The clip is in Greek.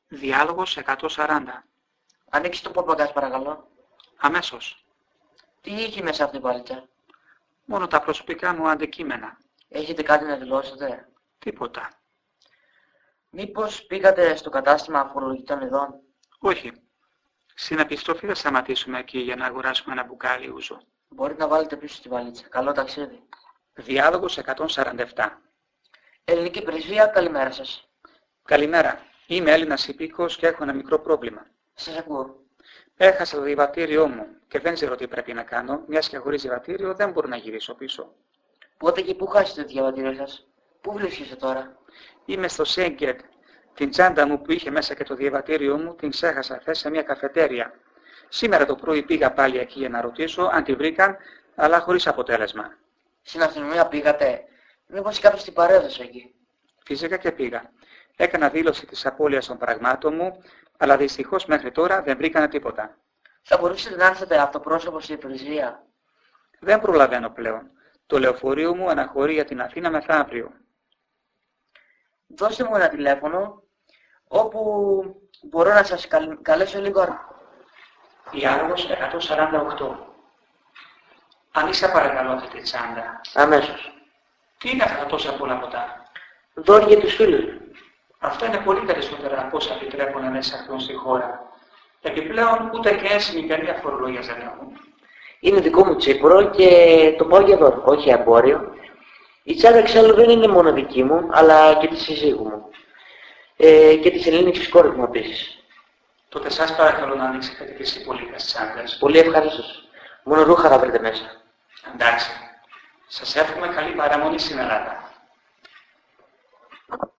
Διάλογος 140. Ανοίξτε το πορτμπαγκάζ παρακαλώ. Αμέσως. Τι είχε μέσα αυτή η βαλίτσα? Μόνο τα προσωπικά μου αντικείμενα. Έχετε κάτι να δηλώσετε? Τίποτα. Μήπως πήγατε στο κατάστημα φορολογικών ειδών? Όχι. Στην επιστροφή θα σταματήσουμε εκεί για να αγοράσουμε ένα μπουκάλι ούζο. Μπορείτε να βάλετε πίσω στη βαλίτσα. Καλό ταξίδι. Διάλογος 147. Ελληνική Πρεσβεία, καλημέρα σας. Καλημέρα. Είμαι Έλληνας υπήκοος και έχω ένα μικρό πρόβλημα. Σας ακούω. Έχασα το διαβατήριό μου και δεν ξέρω τι πρέπει να κάνω, μιας και χωρίς διαβατήριο δεν μπορώ να γυρίσω πίσω. Πότε και πού χάσετε το διαβατήριο σας? Πού βρίσκεστε τώρα? Είμαι στο Σέγγετ. Την τσάντα μου που είχε μέσα και το διαβατήριό μου την ξέχασα χθες σε μια καφετέρια. Σήμερα το πρωί πήγα πάλι εκεί για να ρωτήσω αν τη βρήκαν, αλλά χωρίς αποτέλεσμα. Στην αστυνομία πήγατε? Μήπως κάποιος την παρέδωσε εκεί? Φυσικά και πήγα. Έκανα δήλωση της απώλειας των πραγμάτων μου, αλλά δυστυχώς μέχρι τώρα δεν βρήκανε τίποτα. Θα μπορούσατε να έρθετε αυτοπρόσωπο στην Πρεσβεία? Δεν προλαβαίνω πλέον. Το λεωφορείο μου αναχωρεί για την Αθήνα μεθαύριο. Δώστε μου ένα τηλέφωνο όπου μπορώ να σας καλέσω λίγο αργότερα. Διάλογος 148. Ανοίξτε παρακαλώ αυτή τη τσάντα. Αμέσως. Τι είναι αυτά τόσα πολλά ποτά? Δώρη για τους φίλους μου. Αυτό είναι πολύ περισσότερα από όσα επιτρέπουν να εισαχθούν στη χώρα. Επιπλέον, ούτε και ένσημη καμία φορολογία δεν έχουν. Είναι δικό μου τσίπουρο και το πάω για δώρο, όχι για εμπόριο. Η τσάντα εξάλλου δεν είναι μόνο δική μου, αλλά και της συζύγου μου. Και της ελληνικής κόρης μου επίσης. Τότε σας παρακαλώ να ανοίξετε και τις υπόλοιπες τσάντες. Πολύ ευχαρίστως. Μόνο ρούχα θα βρείτε μέσα. Εντάξει. Σας εύχομαι καλή παραμονή στην Ελλάδα.